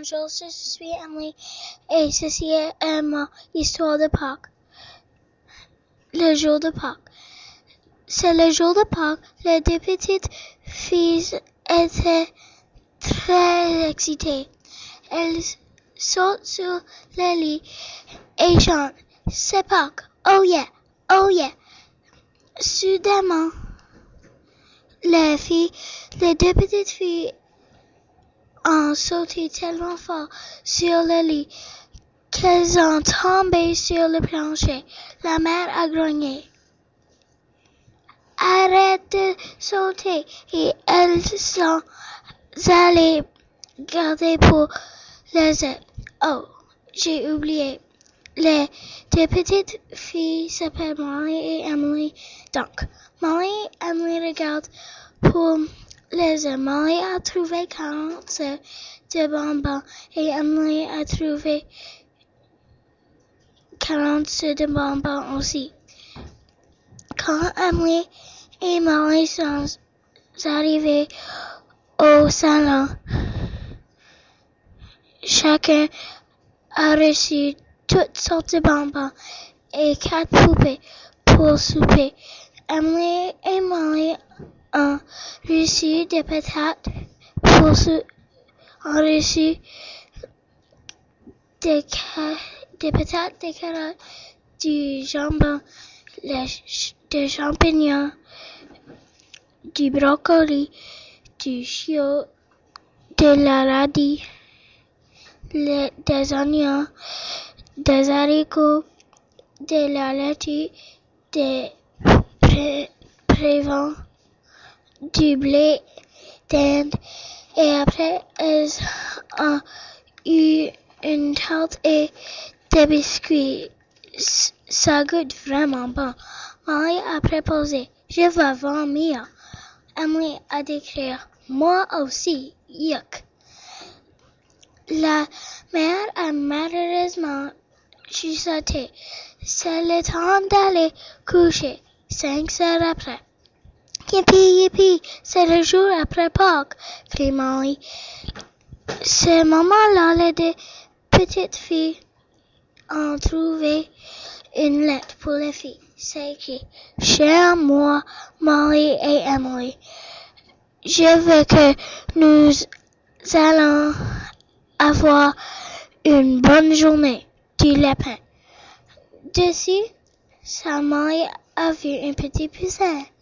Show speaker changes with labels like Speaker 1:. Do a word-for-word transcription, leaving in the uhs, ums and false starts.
Speaker 1: bonjour, je suis Emily et ceci est ma histoire de Pâques. Le jour de Pâques. C'est le jour de Pâques. Les deux petites filles étaient très excitées. Elles sautent sur le lit et chantent « C'est Pâques! Oh yeah! Oh yeah! » Soudainement, les filles, les deux petites filles ont sauté tellement fort sur le lit qu'elles ont tombé sur le plancher. La mère a grogné. Arrête de sauter! Et elles sont allées garder pour les aides. Oh, j'ai oublié. Les deux petites filles s'appellent Molly et Emily. Donc, Molly et Emily regardent pour les aides. Molly a trouvé quarante de bonbons et Emily a trouvé quarante de bonbons aussi. Quand Emily et Molly sont arrivés au salon, chacun a reçu toutes sortes de bonbons et quatre poupées pour souper. Emily et Molly ont reçu des patates pour souper. ont reçu des, ca- des patates, des carottes, du jambon, les, des champignons, du brocoli, du chou, de la radis, les, des oignons, des haricots, de la laitue, des pré- prévents, du blé d'Inde. Et après, elles ont eu une tarte et des biscuits. Ça goûte vraiment bon. Molly a proposé, je veux vomir. Emily a déclaré, moi aussi, yuck. La mère a malheureusement chuchoté, c'est le temps d'aller coucher. Cinq heures après. Yippee, yippee, c'est le jour après Pâques, crie Molly. Ce moment-là, les deux petites filles ont trouvé une lettre pour les filles. C'est écrit « Cher moi, Molly et Emily, je veux que nous allons avoir une bonne journée du lapin. » Dessus, sa Molly a vu un petit poussin.